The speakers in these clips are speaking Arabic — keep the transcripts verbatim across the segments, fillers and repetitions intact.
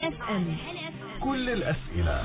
اف ام. كل الأسئلة.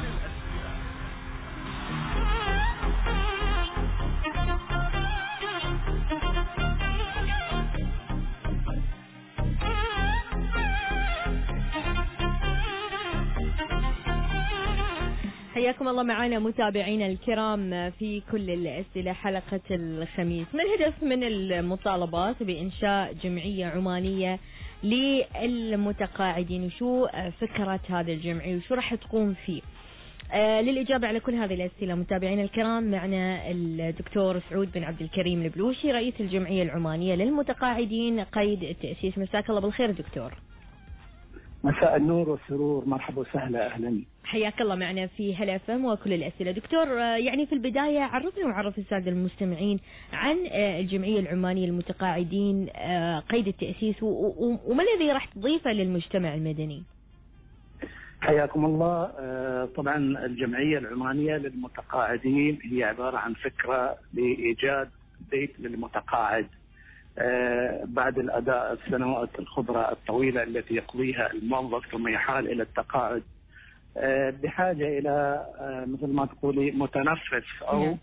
حياكم الله معنا متابعينا الكرام في كل الأسئلة حلقة الخميس. ما الهدف من المطالبات بإنشاء جمعية عمانية للمتقاعدين؟ وشو فكرة هذا الجمعية وشو راح تقوم فيه؟ آه للإجابة على كل هذه الأسئلة متابعينا الكرام معنا الدكتور سعود بن عبد الكريم البلوشي رئيس الجمعية العمانية للمتقاعدين قيد التأسيس. مساك الله بالخير دكتور. مساء النور والسرور، مرحبا وسهلا، أهلا. حياك الله معنا في هلا فم وكل الأسئلة. دكتور يعني في البداية عرفنا وعرف السادة المستمعين عن الجمعية العمانية للمتقاعدين قيد التأسيس وما الذي راح تضيفه للمجتمع المدني. حياكم الله. طبعا الجمعية العمانية للمتقاعدين هي عبارة عن فكرة لإيجاد بيت للمتقاعد بعد الأداء السنوات الخبرة الطويلة التي يقضيها الموظف ثم يحال إلى التقاعد، بحاجة إلى مثل ما تقولي متنفس أو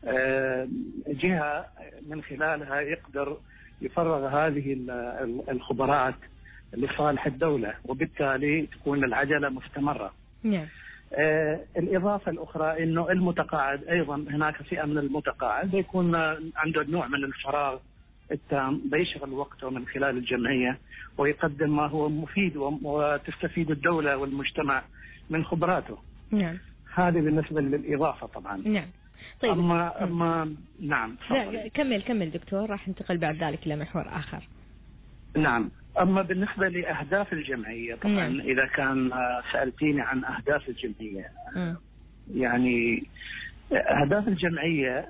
جهة من خلالها يقدر يفرغ هذه الخبرات لصالح الدولة، وبالتالي تكون العجلة مستمرة. نعم. آه الإضافة الأخرى إنه المتقاعد أيضا هناك فئة من المتقاعد يكون عنده نوع من الفراغ التام، بيشغل وقته من خلال الجمعية ويقدم ما هو مفيد وتستفيد الدولة والمجتمع من خبراته. نعم. هذه بالنسبة للإضافة طبعا. نعم. طيب. أما أما نعم. لا كمل كمل دكتور، راح ننتقل بعد ذلك إلى محور آخر. نعم. أما بالنسبة لأهداف الجمعية طبعا نعم. إذا كان سألتيني عن أهداف الجمعية م. يعني أهداف الجمعية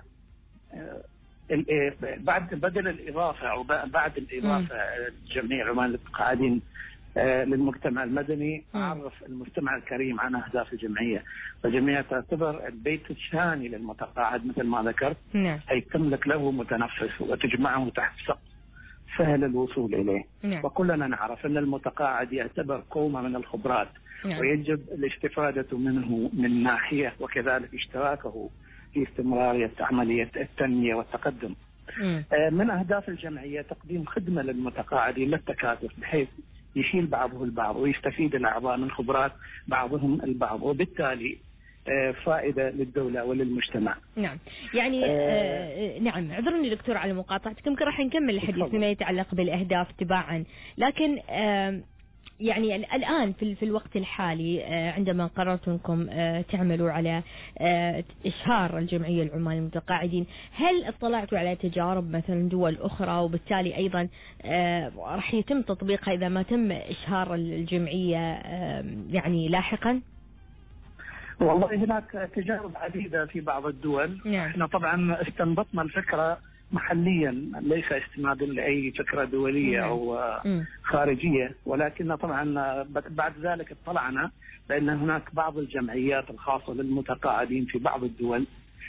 بعد بدل الإضافة أو بعد الإضافة الجمعية العمانية للمتقاعدين للمجتمع المدني أعرف المجتمع الكريم عن أهداف الجمعية. فالجمعية تعتبر البيت الثاني للمتقاعد مثل ما ذكرت، نعم. أي تملك له متنفس وتجمعه تحت سقف سهل الوصول إليه. نعم. وكلنا نعرف أن المتقاعد يعتبر قومة من الخبرات. نعم. ويجب الاستفادة منه من ناحية وكذلك اشتراكه في استمرارية عملية التنمية والتقدم. م. من أهداف الجمعية تقديم خدمة للمتقاعدين للتكاتف بحيث يشيل بعضه البعض ويستفيد الأعضاء من خبرات بعضهم البعض، وبالتالي فائدة للدولة وللمجتمع. نعم. يعني آه آه نعم اعذرني دكتور على مقاطعتك، يمكن راح نكمل الحديث فيما يتعلق بالأهداف تباعا، لكن آه يعني الآن في في الوقت الحالي عندما قررتم أنكم تعملوا على إشهار الجمعية العمانية للمتقاعدين، هل اطلعتوا على تجارب مثلا دول أخرى وبالتالي أيضا راح يتم تطبيقها إذا ما تم إشهار الجمعية يعني لاحقا؟ والله هناك تجارب عديدة في بعض الدول. نعم. احنا طبعا استنبطنا الفكرة محليا ليس استنادا لأي فكرة دولية نعم. أو م. خارجية، ولكن طبعا بعد ذلك اطلعنا بأن هناك بعض الجمعيات الخاصة للمتقاعدين في بعض الدول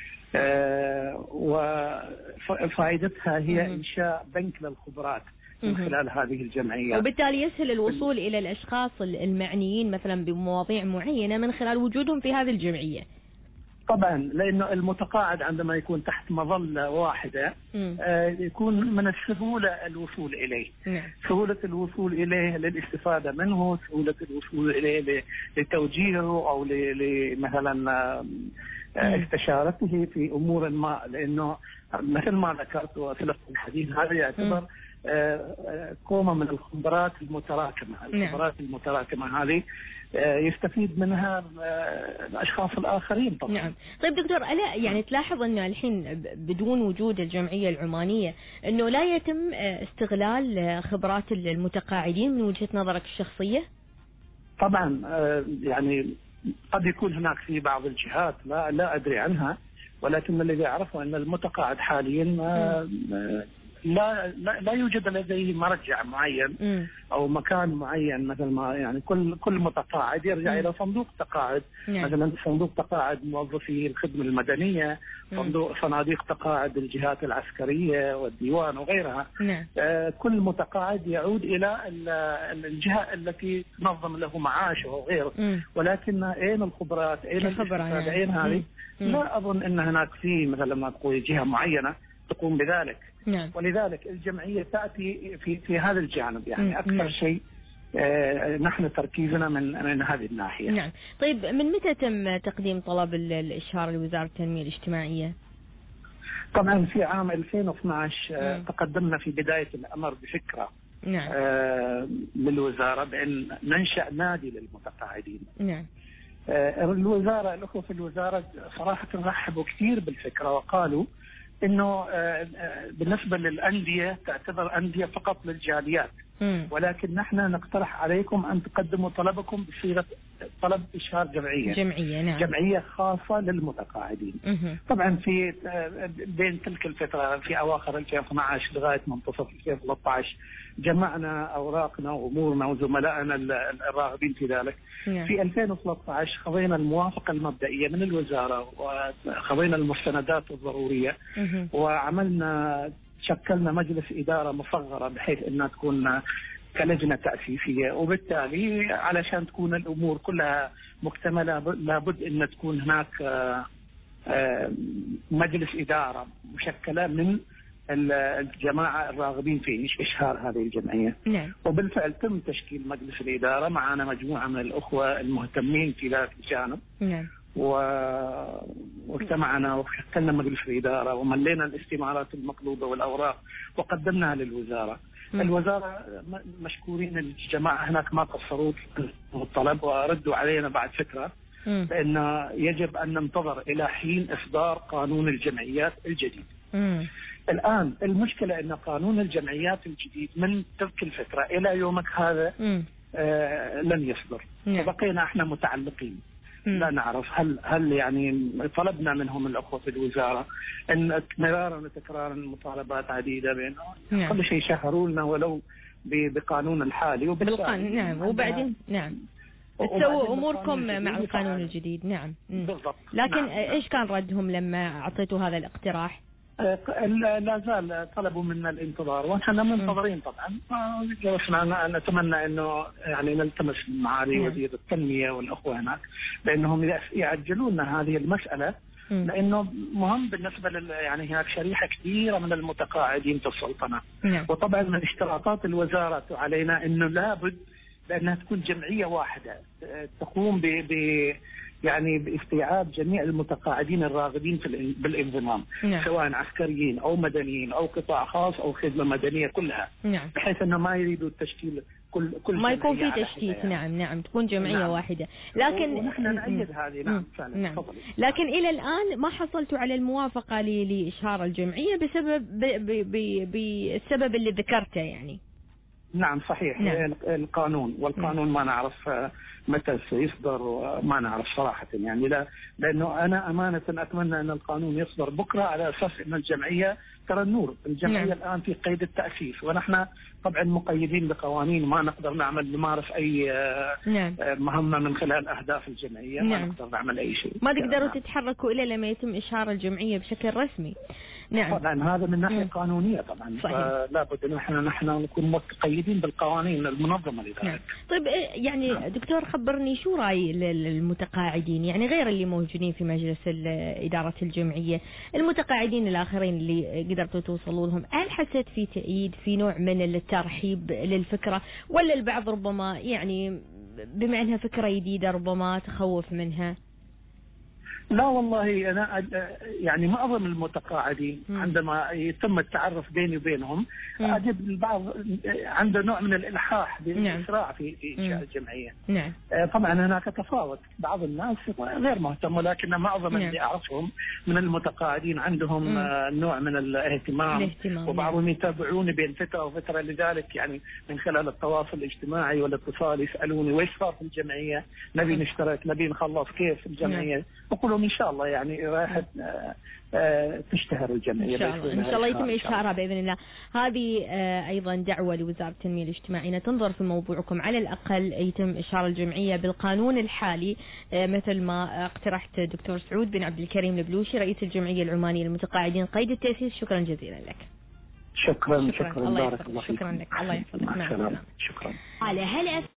آه وفائدتها هي م. إنشاء بنك للخبرات من خلال هذه الجمعيات، وبالتالي يسهل الوصول إلى الأشخاص المعنيين مثلا بمواضيع معينة من خلال وجودهم في هذه الجمعية. طبعا لأنه المتقاعد عندما يكون تحت مظلة واحدة آه يكون من السهولة الوصول إليه. م. سهولة الوصول إليه للاستفادة منه، سهولة الوصول إليه لتوجيهه أو مثلا آه استشارته في أمور ما، لأنه مثل ما ذكرت وأسلفت الحديث هذا يعتبر قومة من الخبرات المتراكمة. الخبرات المتراكمة هذه يستفيد منها الأشخاص الآخرين طبعا. نعم. طيب دكتور، ألا يعني تلاحظ أنه الحين بدون وجود الجمعية العمانية أنه لا يتم استغلال خبرات المتقاعدين من وجهة نظرك الشخصية؟ طبعا يعني قد يكون هناك في بعض الجهات لا لا أدري عنها، ولكن الذي أعرفه أن المتقاعد حاليا لا لا, لا يوجد لديه مرجع معين م. او مكان معين، مثل ما يعني كل كل متقاعد يرجع م. الى صندوق تقاعد، نعم. مثلا صندوق تقاعد موظفي الخدمه المدنيه، صندوق صناديق تقاعد الجهات العسكريه والديوان وغيرها. نعم. آه كل متقاعد يعود الى الجهه التي تنظم له معاشه وغيره، م. ولكن اين الخبرات، اين الاستفاده، اين هذه؟ لا اظن ان هناك في مثلا ما تقول جهه معينه تقوم بذلك. نعم. ولذلك الجمعية تأتي في في هذا الجانب، يعني م. أكثر نعم. شيء آه نحن تركيزنا من من هذه الناحية. نعم. طيب من متى تم تقديم طلب الإشهار لوزارة التنمية الاجتماعية؟ طبعا في عام ألفين واثناشر آه تقدمنا في بداية الأمر بفكرة نعم. آه للوزارة بأن ننشأ نادي للمتقاعدين. نعم. آه الوزارة الأخوة في الوزارة صراحة رحبوا كثير بالفكرة وقالوا انه بالنسبه للانديه تعتبر انديه فقط للجاليات، ولكن نحن نقترح عليكم ان تقدموا طلبكم بصيغه طلب اشهار جمعيه جمعيه نعم. جمعيه خاصه للمتقاعدين. مم. طبعا في بين تلك الفتره في اواخر ألفين واثناشر لغايه منتصف ألفين وثلاثة عشر جمعنا اوراقنا وامورنا وزملائنا الراغبين في ذلك. نعم. في ألفين وثلاثة عشر خذينا الموافقه المبدئيه من الوزاره وخذينا المستندات الضروريه. مم. وعملنا شكلنا مجلس إدارة مصغرة بحيث أنها تكون كلجنة تأسيسية، وبالتالي علشان تكون الأمور كلها مكتملة لابد أن تكون هناك مجلس إدارة مشكلة من الجماعة الراغبين في إشهار هذه الجمعية. نعم. وبالفعل تم تشكيل مجلس الإدارة، معنا مجموعة من الأخوة المهتمين في ذلك الجانب. نعم. و... واجتمعنا وشكلنا مجلس الإدارة وملينا الاستمارات المطلوبة والأوراق وقدمناها للوزارة. م. الوزارة مشكورين الجماعة هناك ما قصروا في الطلب وردوا علينا بعد فترة م. بأن يجب أن ننتظر إلى حين إصدار قانون الجمعيات الجديد. م. الآن المشكلة أن قانون الجمعيات الجديد من تلك الفترة إلى يومك هذا آه لن يصدر. م. فبقينا احنا متعلقين لا نعرف هل هل يعني طلبنا منهم الأخوة في الوزارة أن مرارا وتكرارا مطالبات عديدة بأنه نعم. كل شيء شهروا لنا ولو بقانون الحالي وبالقانون. نعم. وبعدين نعم تسووا أموركم مع القانون الجديد. نعم. بالضبط. لكن نعم. إيش كان ردهم لما أعطيتوا هذا الاقتراح؟ لا زال طلبوا منا الانتظار ونحن منتظرين. طبعا جلسنا نتمنى انه يعني نلتمس معالي وزير التنميه والاخوه هناك بانهم يعجلوا لنا هذه المساله، لانه مهم بالنسبه لل يعني هناك شريحه كبيره من المتقاعدين في السلطنه. وطبعا من اشتراطات الوزاره علينا انه لابد بانها تكون جمعيه واحده تقوم ب ب يعني باستيعاب جميع المتقاعدين الراغبين في بالانضمام. نعم. سواء عسكريين او مدنيين او قطاع خاص او خدمه مدنيه كلها. نعم. بحيث انه ما يريدوا التشكيل كل كل ما يكون في تشتيت. يعني. نعم نعم تكون جمعيه نعم. واحده. لكن ونحن نأيد هذه. نعم فعلا. نعم. لكن الى الان ما حصلتوا على الموافقه لاشهار الجمعيه بسبب بالسبب اللي ذكرته يعني. نعم صحيح. نعم. القانون والقانون ما نعرف متى سيصدر وما نعرف صراحة يعني. لا لأنه أنا أمانة أتمنى أن القانون يصدر بكرة على أساس أن الجمعية ترى النور. الجمعية نعم. الآن في قيد التأسيس ونحن طبعا مقيدين بقوانين ما نقدر نعمل نمارس أي نعم. مهمة من خلال أهداف الجمعية. نعم. ما نقدر نعمل أي شيء. ما تقدروا نعم. تتحركوا إلا لما يتم إشهار الجمعية بشكل رسمي. نعم. طبعا هذا من ناحية قانونية طبعا. لا بد أن نحن نحن نكون متقيدين بالقوانين المنظمة لذلك. نعم. طيب يعني نعم. دكتور خبرني شو رأي المتقاعدين يعني غير اللي موجودين في مجلس إدارة الجمعية، المتقاعدين الآخرين اللي قدرتوا توصلوا لهم، هل حسيت في تأييد في نوع من الترحيب للفكرة ولا البعض ربما يعني بما أنها فكرة جديدة ربما تخوف منها؟ لا والله أنا يعني معظم المتقاعدين عندما يتم التعرف بيني وبينهم أجد البعض عنده نوع من الإلحاح بالإسراع في إنشاء الجمعية. نعم. طبعا هناك تفاوت، بعض الناس غير مهتم، ولكن معظم نعم. اللي أعرفهم من المتقاعدين عندهم مم. نوع من الاهتمام, الاهتمام وبعضهم نعم. يتابعوني بين فترة وفترة، لذلك يعني من خلال التواصل الاجتماعي والاتصال يسألوني وإيش صار في الجمعية، نبي نشترك، نبي نخلص كيف الجمعية. نعم. أقول اليوم ان شاء الله يعني راح تشتهر الجمعيه ان شاء الله. ان شاء الله يتم اشهارها باذن الله. هذه ايضا دعوه لوزاره التنميه الاجتماعيه تنظر في موضوعكم، على الاقل يتم اشهار الجمعيه بالقانون الحالي مثل ما اقترحت دكتور سعود بن عبد الكريم البلوشي رئيس الجمعيه العمانيه للمتقاعدين قيد التاسيس. شكرا جزيلا لك. شكرا شكرا, شكرا. الله يحفظك. شكرا لك. الله يحفظك. مع السلامه. شكرا. على هلا